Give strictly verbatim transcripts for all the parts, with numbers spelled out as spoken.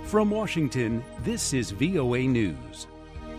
From Washington, this is V O A News.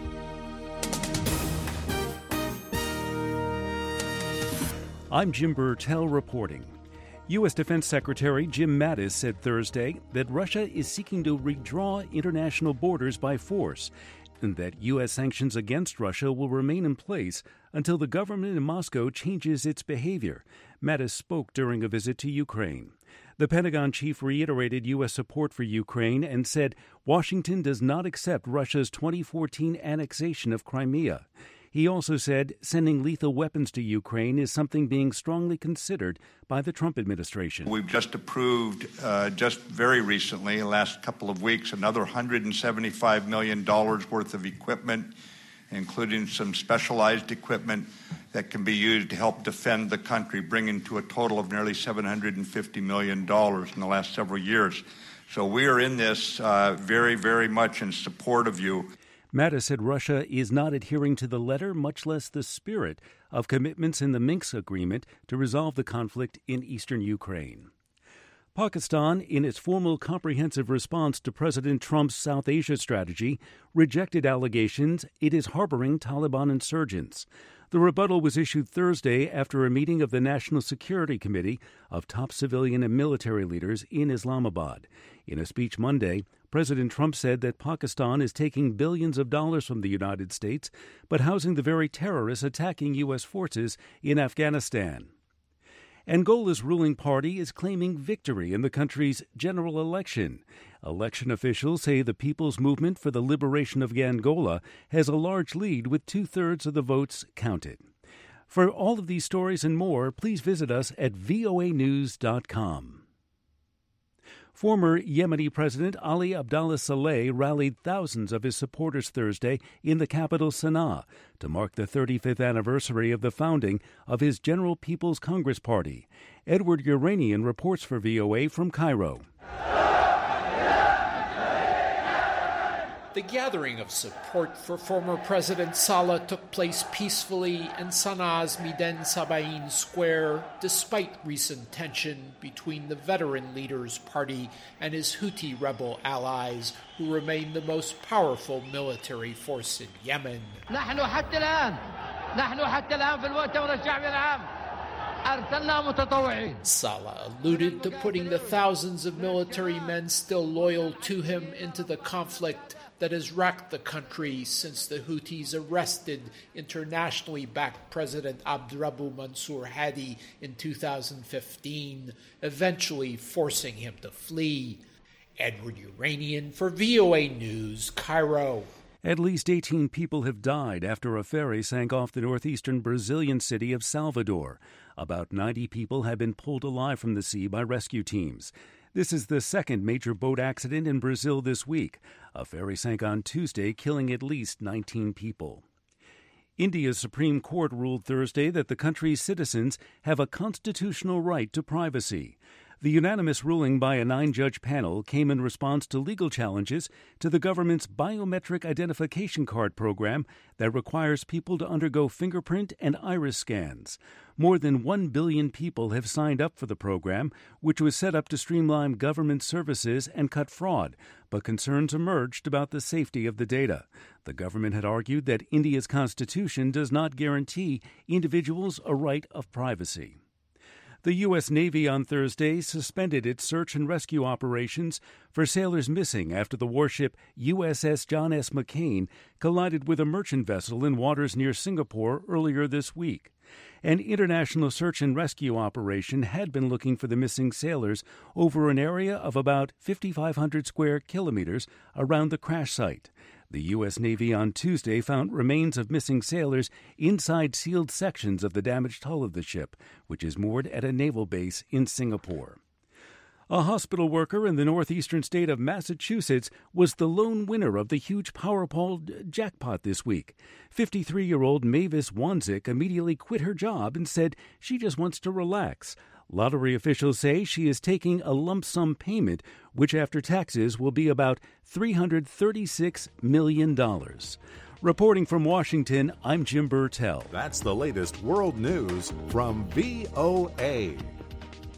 I'm Jim Burtell reporting. U S. Defense Secretary Jim Mattis said Thursday that Russia is seeking to redraw international borders by force and that U S sanctions against Russia will remain in place until the government in Moscow changes its behavior. Mattis spoke during a visit to Ukraine. The Pentagon chief reiterated U S support for Ukraine and said Washington does not accept Russia's twenty fourteen annexation of Crimea. He also said sending lethal weapons to Ukraine is something being strongly considered by the Trump administration. We've just approved, uh, just very recently, the last couple of weeks, another one hundred seventy-five million dollars worth of equipment, including some specialized equipment that can be used to help defend the country, bringing to a total of nearly seven hundred fifty million dollars in the last several years. So we are in this uh, very, very much in support of you. Mattis said Russia is not adhering to the letter, much less the spirit, of commitments in the Minsk agreement to resolve the conflict in eastern Ukraine. Pakistan, in its formal comprehensive response to President Trump's South Asia strategy, rejected allegations it is harboring Taliban insurgents. The rebuttal was issued Thursday after a meeting of the National Security Committee of top civilian and military leaders in Islamabad. In a speech Monday, President Trump said that Pakistan is taking billions of dollars from the United States, but housing the very terrorists attacking U S forces in Afghanistan. Angola's ruling party is claiming victory in the country's general election. Election officials say the People's Movement for the Liberation of Angola has a large lead with two-thirds of the votes counted. For all of these stories and more, please visit us at V O A news dot com. Former Yemeni President Ali Abdullah Saleh rallied thousands of his supporters Thursday in the capital Sana'a to mark the thirty-fifth anniversary of the founding of his General People's Congress Party. Edward Uranian reports for V O A from Cairo. The gathering of support for former President Saleh took place peacefully in Sanaa's Miden Sabain Square, despite recent tension between the veteran leader's party and his Houthi rebel allies, who remain the most powerful military force in Yemen. Saleh alluded to putting the thousands of military men still loyal to him into the conflict that has racked the country since the Houthis arrested internationally backed President Abdurabu Mansour Hadi in two thousand fifteen, eventually forcing him to flee. Edward Uranian for V O A News, Cairo. At least eighteen people have died after a ferry sank off the northeastern Brazilian city of Salvador. About ninety people have been pulled alive from the sea by rescue teams. This is the second major boat accident in Brazil this week. A ferry sank on Tuesday, killing at least nineteen people. India's Supreme Court ruled Thursday that the country's citizens have a constitutional right to privacy. The unanimous ruling by a nine-judge panel came in response to legal challenges to the government's biometric identification card program that requires people to undergo fingerprint and iris scans. More than one billion people have signed up for the program, which was set up to streamline government services and cut fraud, but concerns emerged about the safety of the data. The government had argued that India's constitution does not guarantee individuals a right of privacy. The U S. Navy on Thursday suspended its search and rescue operations for sailors missing after the warship U S S John S. McCain collided with a merchant vessel in waters near Singapore earlier this week. An international search and rescue operation had been looking for the missing sailors over an area of about fifty-five hundred square kilometers around the crash site. The U S. Navy on Tuesday found remains of missing sailors inside sealed sections of the damaged hull of the ship, which is moored at a naval base in Singapore. A hospital worker in the northeastern state of Massachusetts was the lone winner of the huge Powerball jackpot this week. fifty-three-year-old Mavis Wanzik immediately quit her job and said she just wants to relax. Lottery officials say she is taking a lump sum payment, which after taxes will be about three hundred thirty-six million dollars. Reporting from Washington, I'm Jim Burtell. That's the latest world news from V O A.